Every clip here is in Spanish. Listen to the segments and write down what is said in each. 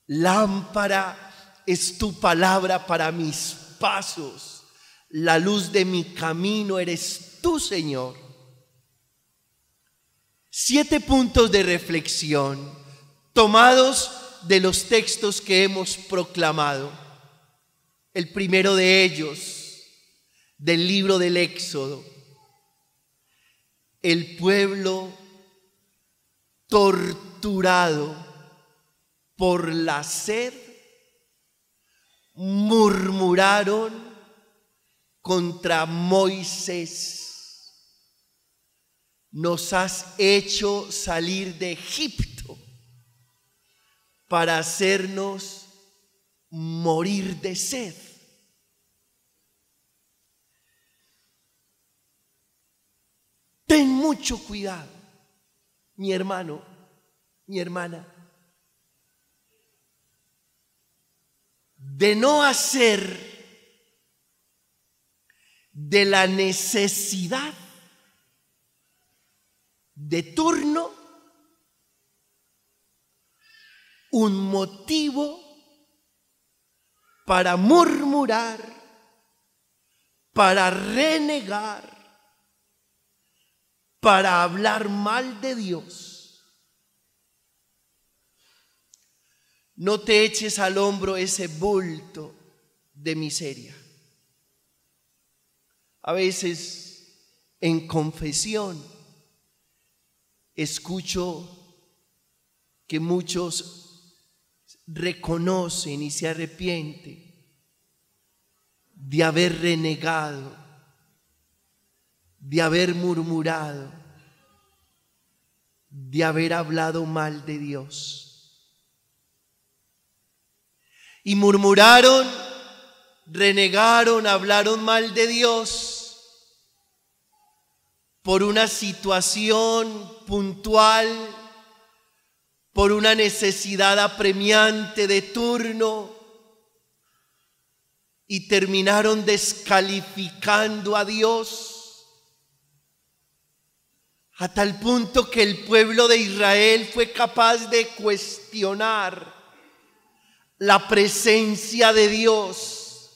Lámpara es tu palabra para mis pasos. La luz de mi camino eres tú, Señor. 7 puntos de reflexión tomados de los textos que hemos proclamado. El primero de ellos, del libro del Éxodo. El pueblo torturado por la sed murmuraron contra Moisés. Nos has hecho salir de Egipto para hacernos morir de sed. Ten mucho cuidado, mi hermano, mi hermana, de no hacer de la necesidad de turno un motivo para murmurar, para renegar, para hablar mal de Dios. No te eches al hombro ese bulto de miseria. A veces en confesión escucho que muchos reconocen y se arrepienten de haber renegado, de haber murmurado, de haber hablado mal de Dios. Y murmuraron, renegaron, hablaron mal de Dios por una situación puntual, por una necesidad apremiante de turno, y terminaron descalificando a Dios, a tal punto que el pueblo de Israel fue capaz de cuestionar la presencia de Dios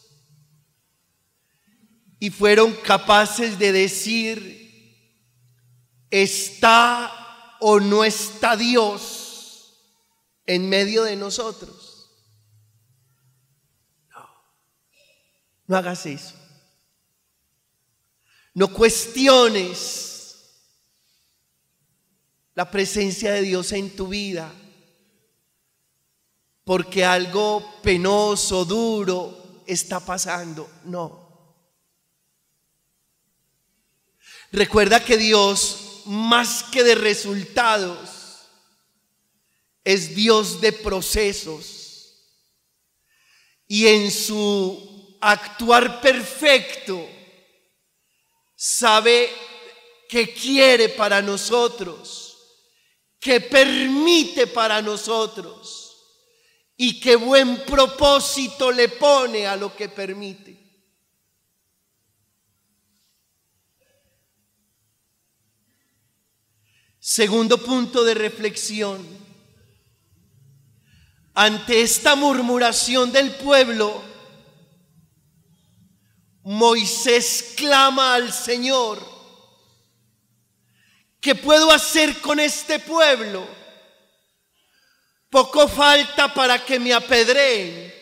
y fueron capaces de decir: ¿está o no está Dios en medio de nosotros? No hagas eso. No cuestiones la presencia de Dios en tu vida porque algo penoso, duro está pasando. No. Recuerda que Dios, más que de resultados, es Dios de procesos. Y en su actuar perfecto, sabe qué quiere para nosotros, qué permite para nosotros. Y qué buen propósito le pone a lo que permite. Segundo punto de reflexión. Ante esta murmuración del pueblo, Moisés clama al Señor: ¿qué puedo hacer con este pueblo? Poco falta para que me apedreen.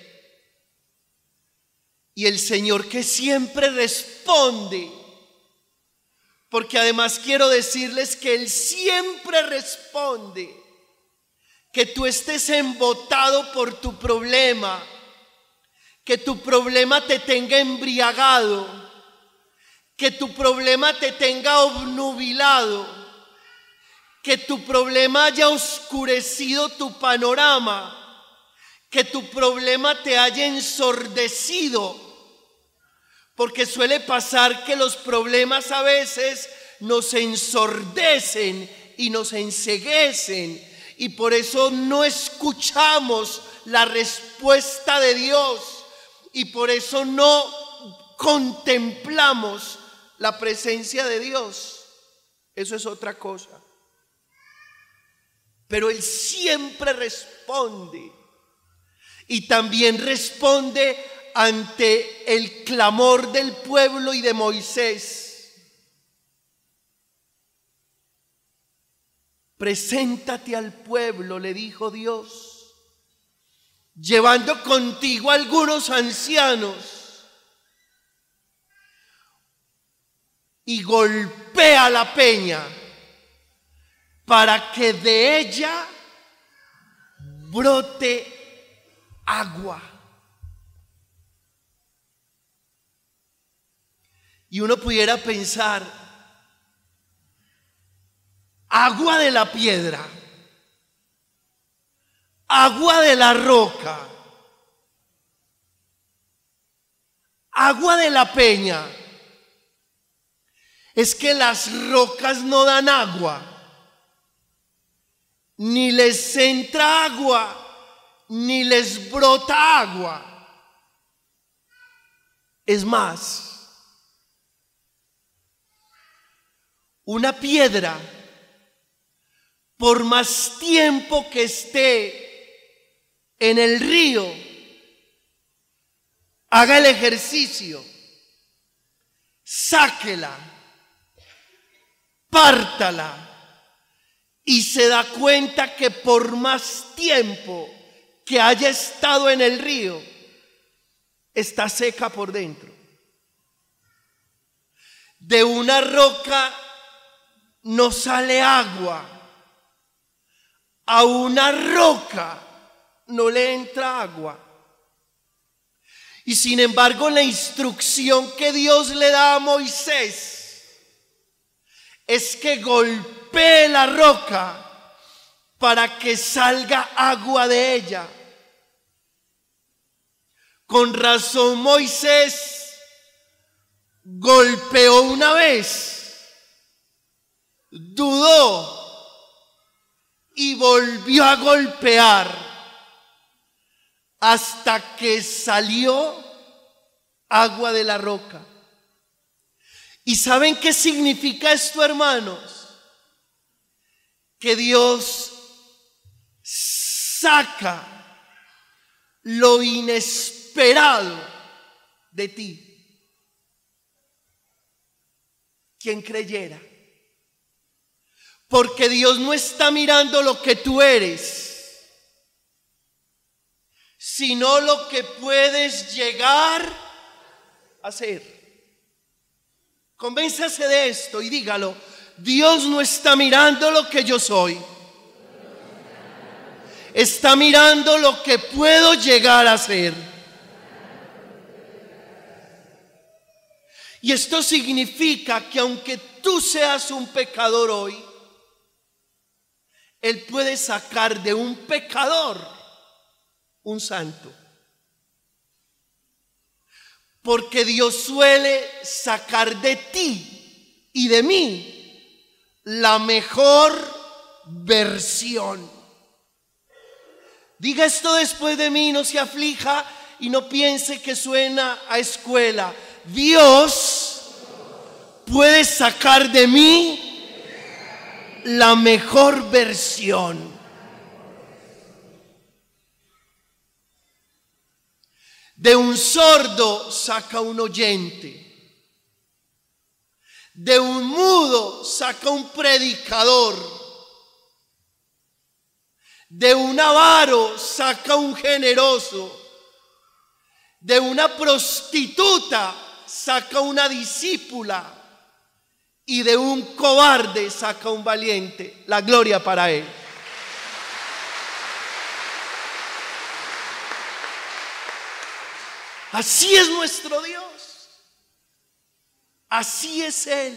Y el Señor, que siempre responde, porque además quiero decirles que Él siempre responde, que tú estés embotado por tu problema, que tu problema te tenga embriagado, que tu problema te tenga obnubilado, que tu problema haya oscurecido tu panorama, que tu problema te haya ensordecido, porque suele pasar que los problemas a veces nos ensordecen y nos enceguecen, y por eso no escuchamos la respuesta de Dios, y por eso no contemplamos la presencia de Dios. Eso es otra cosa. Pero Él siempre responde y también responde ante el clamor del pueblo y de Moisés. Preséntate al pueblo, le dijo Dios, llevando contigo algunos ancianos, y golpea la peña para que de ella brote agua. Y uno pudiera pensar, agua de la piedra, agua de la roca, agua de la peña. Es que las rocas no dan agua, ni les entra agua, ni les brota agua. Es más, una piedra, por más tiempo que esté en el río, haga el ejercicio, sáquela, pártala, y se da cuenta que por más tiempo que haya estado en el río, está seca por dentro. De una roca no sale agua, a una roca no le entra agua. Y sin embargo, la instrucción que Dios le da a Moisés es que golpee la roca para que salga agua de ella. Con razón Moisés golpeó una vez, dudó y volvió a golpear hasta que salió agua de la roca. ¿Y saben qué significa esto, hermanos? Que Dios saca lo inesperado de ti. ¿Quién creyera? Porque Dios no está mirando lo que tú eres, sino lo que puedes llegar a ser. Convénzase de esto y dígalo: Dios no está mirando lo que yo soy, está mirando lo que puedo llegar a ser. Y esto significa que aunque tú seas un pecador hoy, Él puede sacar de un pecador un santo. Porque Dios suele sacar de ti y de mí la mejor versión. Diga esto después de mí, no se aflija y no piense que suena a escuela. Dios puede sacar de mí la mejor versión. De un sordo saca un oyente, de un mudo saca un predicador, de un avaro saca un generoso, de una prostituta saca una discípula, y de un cobarde saca un valiente. La gloria para Él. Así es nuestro Dios, así es Él.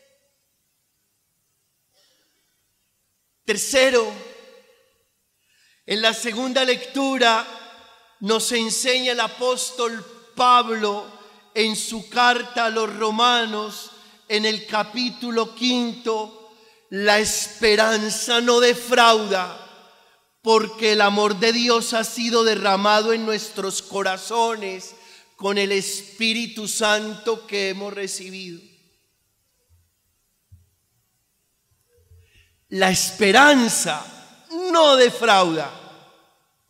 Tercero, en la segunda lectura nos enseña el apóstol Pablo en su carta a los Romanos, en el capítulo 5, la esperanza no defrauda, porque el amor de Dios ha sido derramado en nuestros corazones con el Espíritu Santo que hemos recibido. La esperanza no defrauda.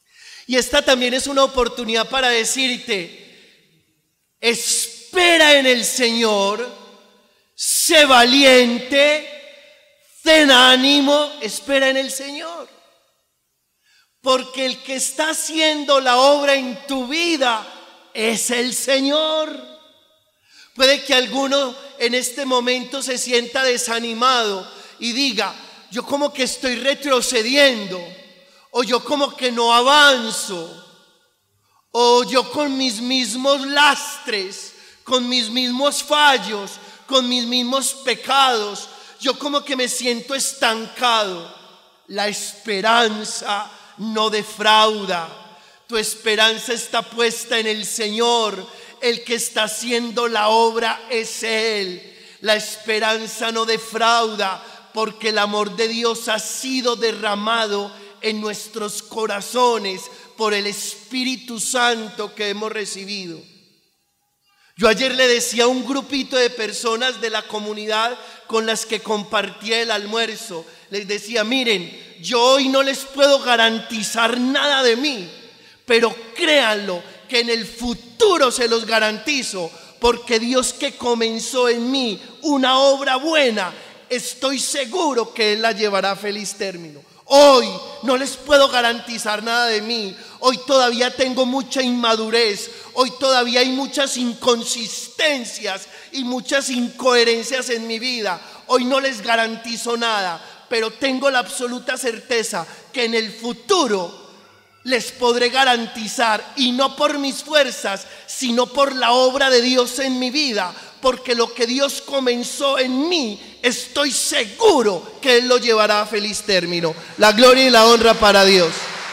Y esta también es una oportunidad para decirte: espera en el Señor, sé valiente, ten ánimo, espera en el Señor. Porque el que está haciendo la obra en tu vida es el Señor. Puede que alguno en este momento se sienta desanimado y diga: yo como que estoy retrocediendo, o yo como que no avanzo, o yo con mis mismos lastres, con mis mismos fallos, con mis mismos pecados, yo como que me siento estancado. La esperanza no defrauda. Tu esperanza está puesta en el Señor. El que está haciendo la obra es Él. La esperanza no defrauda, porque el amor de Dios ha sido derramado en nuestros corazones por el Espíritu Santo que hemos recibido. Yo ayer le decía a un grupito de personas de la comunidad con las que compartí el almuerzo, les decía: miren, yo hoy no les puedo garantizar nada de mí, pero créanlo que en el futuro se los garantizo, porque Dios que comenzó en mí una obra buena, estoy seguro que Él la llevará a feliz término. Hoy no les puedo garantizar nada de mí. Hoy todavía tengo mucha inmadurez. Hoy todavía hay muchas inconsistencias y muchas incoherencias en mi vida. Hoy no les garantizo nada, pero tengo la absoluta certeza que en el futuro les podré garantizar, y no por mis fuerzas, sino por la obra de Dios en mi vida, porque lo que Dios comenzó en mí, estoy seguro que Él lo llevará a feliz término. La gloria y la honra para Dios.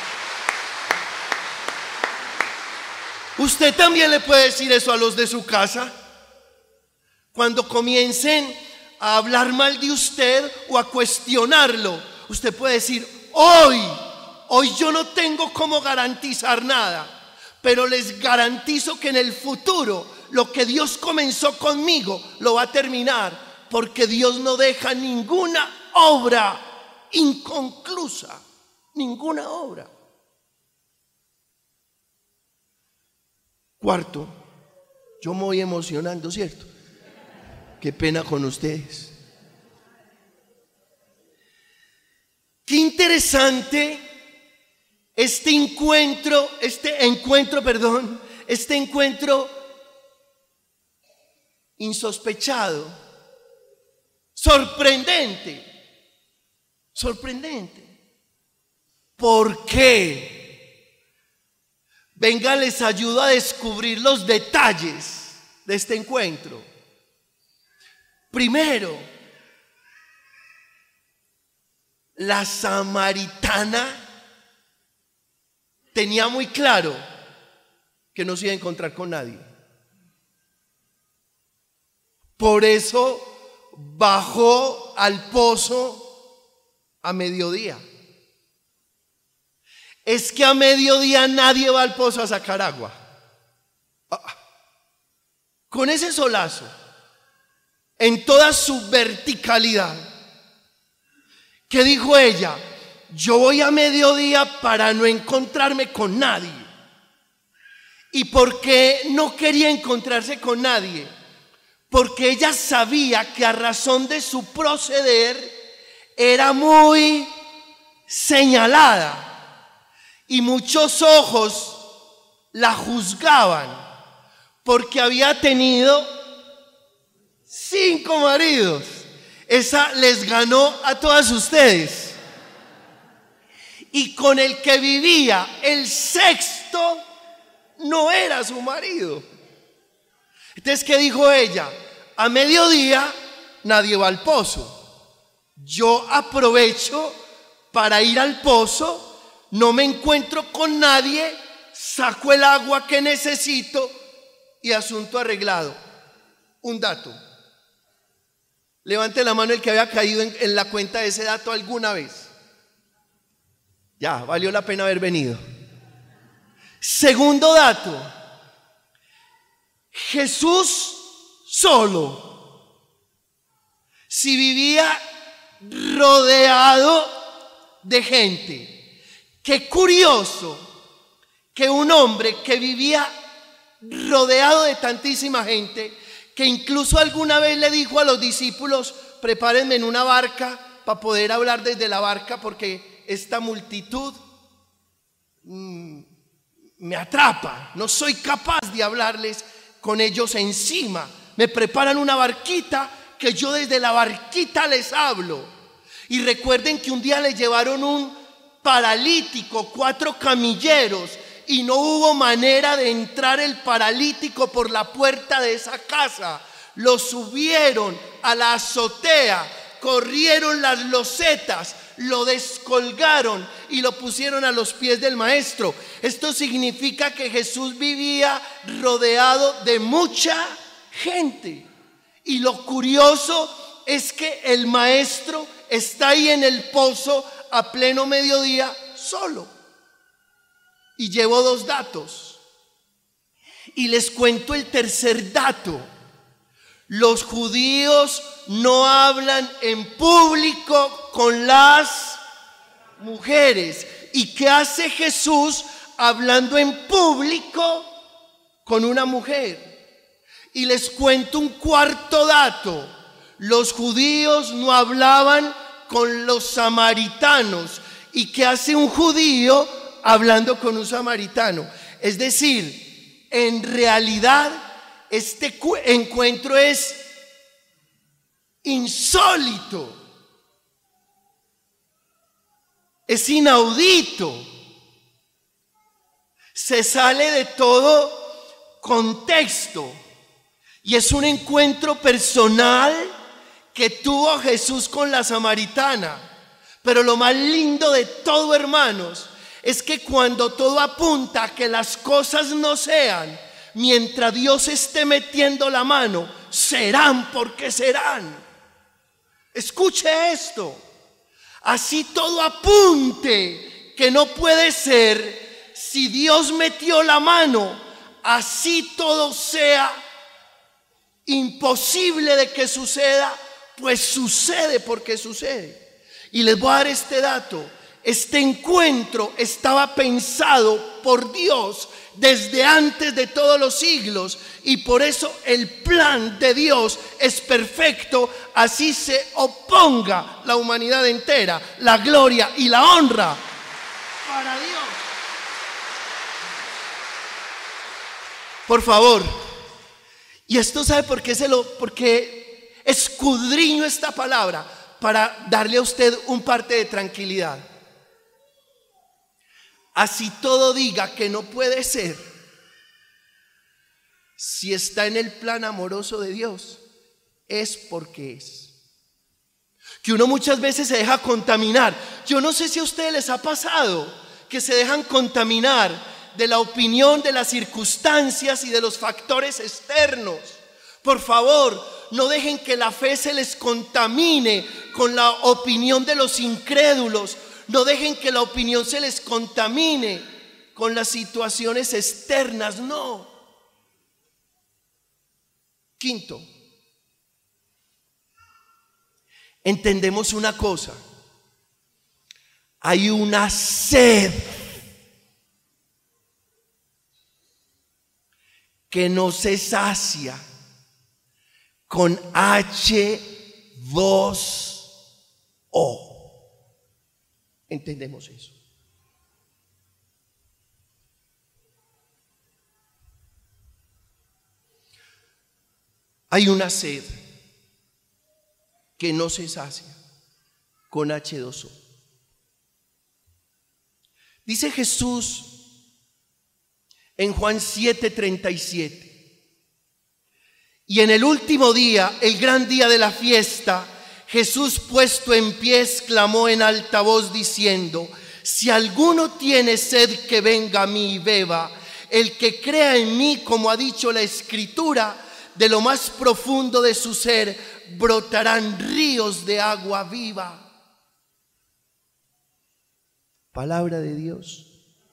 Usted también le puede decir eso a los de su casa. Cuando comiencen a hablar mal de usted o a cuestionarlo, usted puede decir: hoy yo no tengo cómo garantizar nada, pero les garantizo que en el futuro lo que Dios comenzó conmigo lo va a terminar, porque Dios no deja ninguna obra inconclusa, ninguna obra. Cuarto, yo me voy emocionando, ¿cierto? Qué pena con ustedes. Qué interesante este encuentro insospechado, sorprendente. ¿Por qué? Venga, les ayudo a descubrir los detalles de este encuentro. Primero, la samaritana tenía muy claro que no se iba a encontrar con nadie. Por eso bajó al pozo a mediodía. Es que a mediodía nadie va al pozo a sacar agua. Con ese solazo, en toda su verticalidad, ¿qué dijo ella? Yo voy a mediodía para no encontrarme con nadie. ¿Y por qué no quería encontrarse con nadie? Porque ella sabía que a razón de su proceder era muy señalada y muchos ojos la juzgaban porque había tenido 5 maridos. Esa les ganó a todas ustedes. Y con el que vivía el 6º no era su marido. Entonces, ¿qué dijo ella? A mediodía nadie va al pozo. Yo aprovecho para ir al pozo, no me encuentro con nadie, saco el agua que necesito y asunto arreglado. Un dato. Levante la mano el que había caído en la cuenta de ese dato alguna vez. Ya, valió la pena haber venido. Segundo dato. Jesús solo, si vivía rodeado de gente. Qué curioso que un hombre que vivía rodeado de tantísima gente, que incluso alguna vez le dijo a los discípulos: prepárenme en una barca para poder hablar desde la barca, porque esta multitud me atrapa, no soy capaz de hablarles con ellos encima. Me preparan una barquita que yo desde la barquita les hablo. Y recuerden que un día le llevaron un paralítico, 4 camilleros, y no hubo manera de entrar el paralítico por la puerta de esa casa. Lo subieron a la azotea, corrieron las losetas, lo descolgaron y lo pusieron a los pies del maestro. Esto significa que Jesús vivía rodeado de mucha gente. Y lo curioso es que el maestro está ahí en el pozo a pleno mediodía solo. Y llevo 2 datos. Y les cuento el tercer dato. Los judíos no hablan en público con las mujeres. ¿Y qué hace Jesús hablando en público con una mujer? Y les cuento un cuarto dato. Los judíos no hablaban con los samaritanos. ¿Y qué hace un judío hablando con un samaritano? Es decir, en realidad este encuentro es insólito, es inaudito, se sale de todo contexto y es un encuentro personal que tuvo Jesús con la samaritana. Pero lo más lindo de todo, hermanos, es que cuando todo apunta a que las cosas no sean, mientras Dios esté metiendo la mano, serán porque serán. Escuche esto. Así todo apunte que no puede ser, si Dios metió la mano, así todo sea imposible de que suceda, pues sucede porque sucede. Y les voy a dar este dato. Este encuentro estaba pensado por Dios desde antes de todos los siglos, y por eso el plan de Dios es perfecto, así se oponga la humanidad entera. La gloria y la honra para Dios. Por favor. Y esto, ¿sabe por qué porque escudriño esta palabra? Para darle a usted un parte de tranquilidad. Así todo diga que no puede ser, si está en el plan amoroso de Dios, es porque es. Que uno muchas veces se deja contaminar. Yo no sé si a ustedes les ha pasado que se dejan contaminar de la opinión, de las circunstancias y de los factores externos. Por favor, no dejen que la fe se les contamine con la opinión de los incrédulos. No dejen que la opinión se les contamine con las situaciones externas, no. Quinto, entendemos una cosa. Hay una sed que no se sacia con H2O. Entendemos eso. Hay una sed que no se sacia con H2O. Dice Jesús en Juan 7:37: y en el último día, el gran día de la fiesta, Jesús, puesto en pie, exclamó en alta voz diciendo: si alguno tiene sed, que venga a mí y beba. El que crea en mí, como ha dicho la Escritura, de lo más profundo de su ser brotarán ríos de agua viva. Palabra de Dios.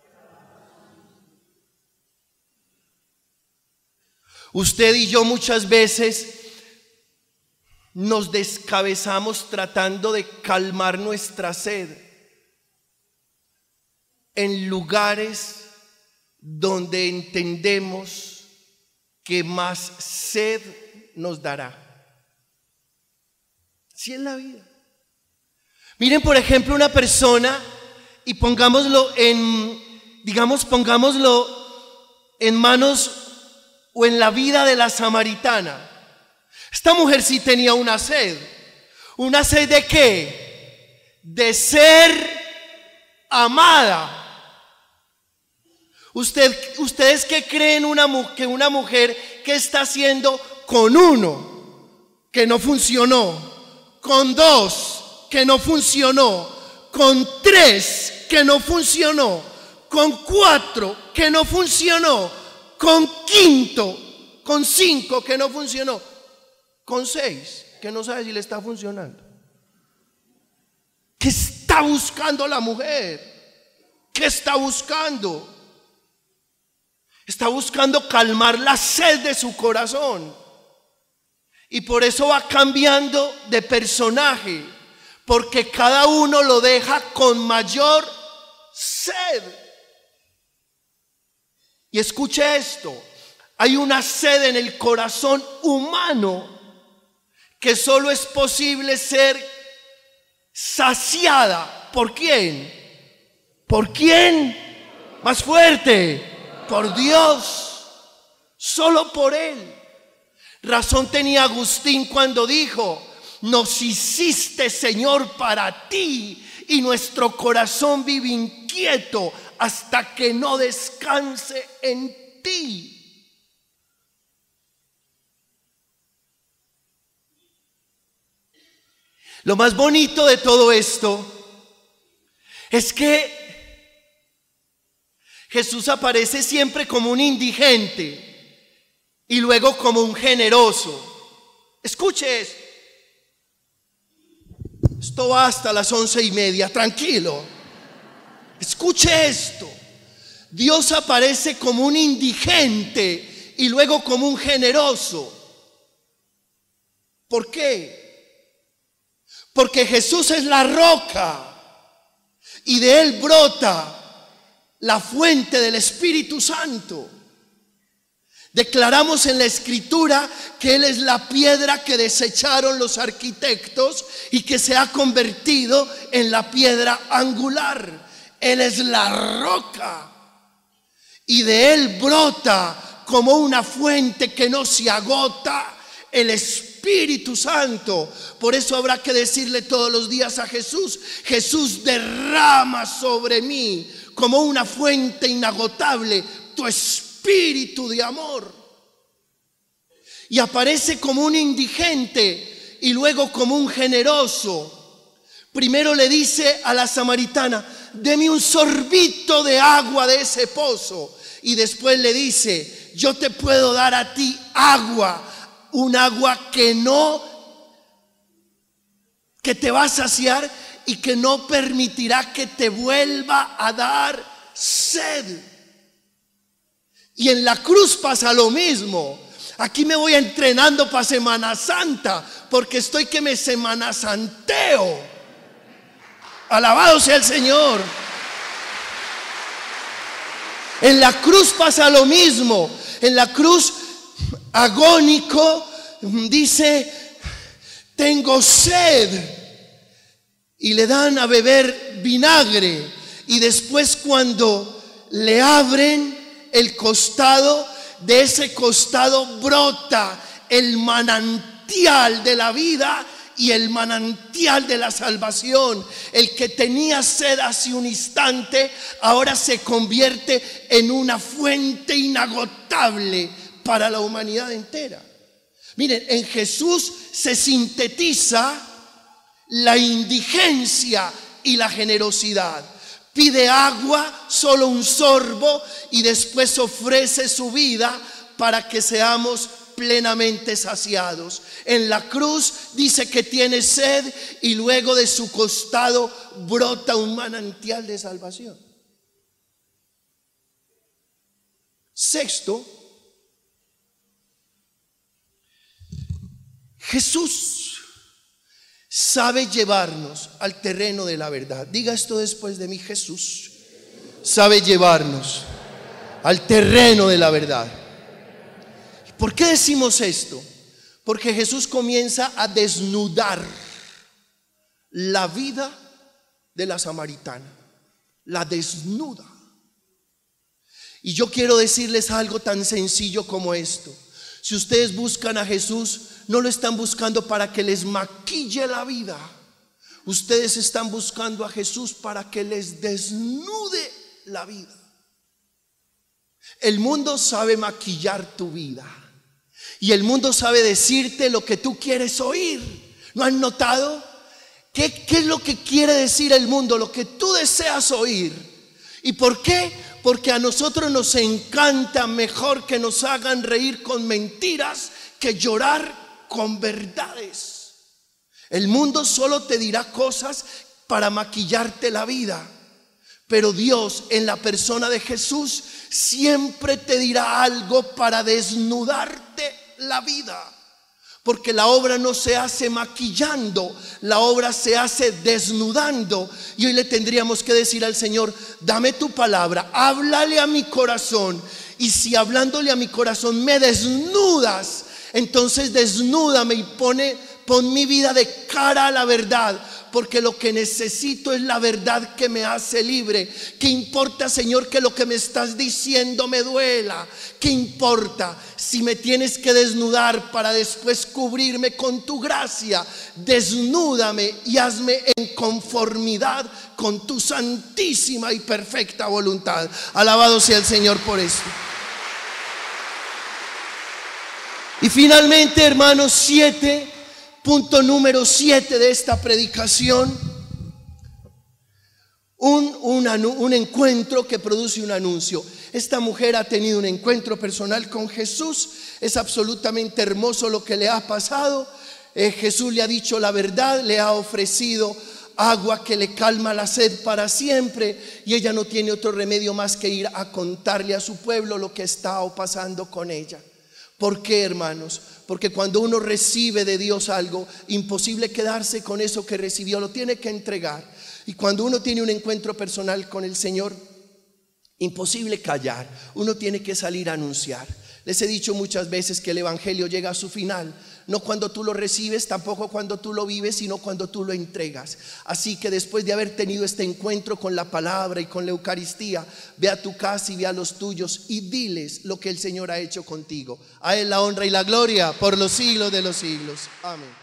Usted y yo muchas veces nos descabezamos tratando de calmar nuestra sed en lugares donde entendemos que más sed nos dará. Así es la vida. Miren, por ejemplo, una persona, y pongámoslo en manos o en la vida de la samaritana. Esta mujer sí tenía una sed. ¿Una sed de qué? De ser amada. ¿Ustedes qué creen que una mujer que está haciendo con uno que no funcionó, con dos que no funcionó, con tres que no funcionó, con cuatro que no funcionó, con quinto, con cinco que no funcionó, con seis que no sabe si le está funcionando? ¿Qué está buscando la mujer? ¿Qué está buscando? Está buscando calmar la sed de su corazón. Y por eso va cambiando de personaje, porque cada uno lo deja con mayor sed. Y escuche esto, hay una sed en el corazón humano que solo es posible ser saciada. ¿Por quién? ¿Por quién? Más fuerte. Por Dios. Solo por Él. Razón tenía Agustín cuando dijo: nos hiciste, Señor, para ti, y nuestro corazón vive inquieto hasta que no descanse en ti. Lo más bonito de todo esto es que Jesús aparece siempre como un indigente y luego como un generoso. Escuche esto. Esto va hasta las 11:30, tranquilo. Escuche esto. Dios aparece como un indigente y luego como un generoso. ¿Por qué? Porque Jesús es la roca y de Él brota la fuente del Espíritu Santo. Declaramos en la Escritura que Él es la piedra que desecharon los arquitectos y que se ha convertido en la piedra angular. Él es la roca y de Él brota como una fuente que no se agota el Espíritu Santo. Por eso habrá que decirle todos los días a Jesús: Jesús, derrama sobre mí como una fuente inagotable tu espíritu de amor. Y aparece como un indigente y luego como un generoso. Primero le dice a la samaritana: deme un sorbito de agua de ese pozo. Y después le dice: yo te puedo dar a ti agua, un agua que te va a saciar y que no permitirá que te vuelva a dar sed. Y en la cruz pasa lo mismo. Aquí me voy entrenando para Semana Santa, porque estoy que me semana santeo. Alabado sea el Señor. En la cruz pasa lo mismo. En la cruz, agónico, dice: tengo sed. Y le dan a beber vinagre. Y después, cuando le abren el costado, de ese costado brota el manantial de la vida y el manantial de la salvación. El que tenía sed hace un instante, ahora se convierte en una fuente inagotable para la humanidad entera. Miren, en Jesús se sintetiza la indigencia y la generosidad. Pide agua, solo un sorbo, y después ofrece su vida para que seamos plenamente saciados. En la cruz dice que tiene sed y luego de su costado brota un manantial de salvación. Sexto, Jesús sabe llevarnos al terreno de la verdad. Diga esto después de mí: Jesús sabe llevarnos al terreno de la verdad. ¿Por qué decimos esto? Porque Jesús comienza a desnudar la vida de la samaritana. La desnuda. Y yo quiero decirles algo tan sencillo como esto. Si ustedes buscan a Jesús, no lo están buscando para que les maquille la vida. Ustedes están buscando a Jesús para que les desnude la vida. El mundo sabe maquillar tu vida. Y el mundo sabe decirte lo que tú quieres oír. ¿No han notado? ¿Qué es lo que quiere decir el mundo? Lo que tú deseas oír. ¿Y por qué? Porque a nosotros nos encanta mejor que nos hagan reír con mentiras que llorar con verdades. El mundo solo te dirá cosas para maquillarte la vida. Pero Dios, en la persona de Jesús, siempre te dirá algo para desnudarte la vida. Porque la obra no se hace maquillando, la obra se hace desnudando. Y hoy le tendríamos que decir al Señor: dame tu palabra, háblale a mi corazón. Y si hablándole a mi corazón me desnudas, entonces desnúdame y pon mi vida de cara a la verdad. Porque lo que necesito es la verdad que me hace libre. ¿Qué importa, Señor, que lo que me estás diciendo me duela? ¿Qué importa si me tienes que desnudar para después cubrirme con tu gracia? Desnúdame y hazme en conformidad con tu santísima y perfecta voluntad. Alabado sea el Señor por esto. Y finalmente, hermanos, punto número 7 de esta predicación: un encuentro que produce un anuncio. Esta mujer ha tenido un encuentro personal con Jesús. Es absolutamente hermoso lo que le ha pasado. Jesús le ha dicho la verdad, le ha ofrecido agua que le calma la sed para siempre, y ella no tiene otro remedio más que ir a contarle a su pueblo lo que está pasando con ella. ¿Por qué, hermanos? Porque cuando uno recibe de Dios algo, imposible quedarse con eso que recibió, lo tiene que entregar. Y cuando uno tiene un encuentro personal con el Señor, imposible callar, uno tiene que salir a anunciar. Les he dicho muchas veces que el evangelio llega a su final, no cuando tú lo recibes, tampoco cuando tú lo vives, sino cuando tú lo entregas. Así que después de haber tenido este encuentro con la palabra y con la Eucaristía, ve a tu casa y ve a los tuyos y diles lo que el Señor ha hecho contigo. A Él la honra y la gloria por los siglos de los siglos. Amén.